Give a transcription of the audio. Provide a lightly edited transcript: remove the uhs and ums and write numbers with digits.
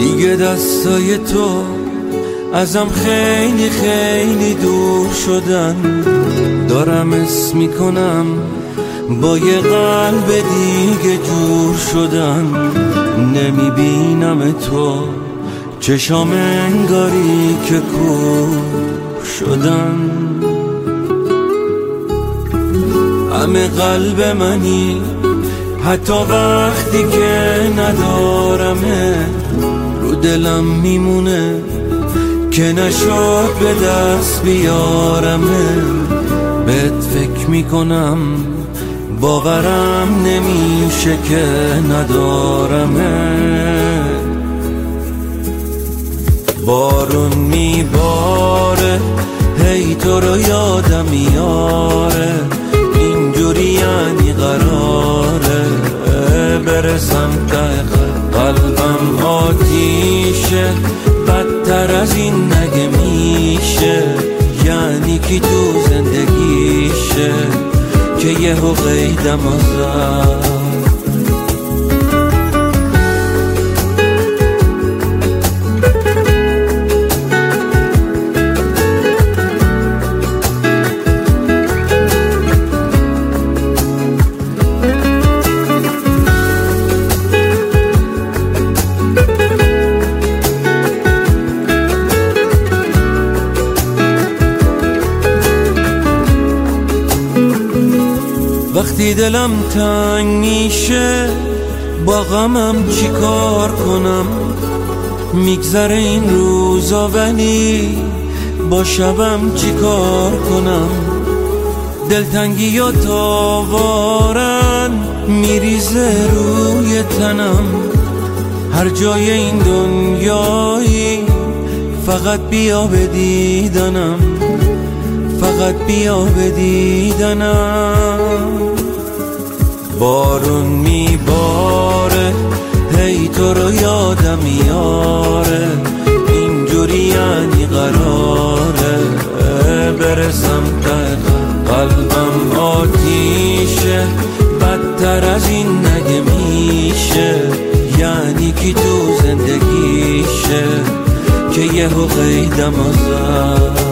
دیگه دستای تو ازم خیلی خیلی دور شدن. دارم اسم میکنم با یه قلب دیگه جور شدن. نمیبینم تو چشام انگاری که کور شدن. همه قلب منی حتی وقتی که ندارمه، رو دلم میمونه که نشد به دست بیارمه. بهت فکر میکنم باورم نمیشه که ندارمه. بارون میباره هی تو رو یادم میاره، اینجوری یعنی قراره برسم ته قلبم آتیشه، بدتر از این نگه میشه. یعنی کی تو زندگیشه که یهو قیدم آزد. وقتی دلم تنگ میشه با غمم چی کار کنم؟ میگذره این روزا ولی با شبم چی کار کنم؟ دلتنگی و تاوارن میریزه روی تنم. هر جای این دنیایی فقط بیا به دیدنم، فقط بیا به دیدنم. بارون میباره هی تو رو یادم میاره، اینجوری یعنی قراره برسم ته قلبم آتیشه، بدتر از این نگه میشه. یعنی کی تو زندگیشه که یهو قیدم آزد.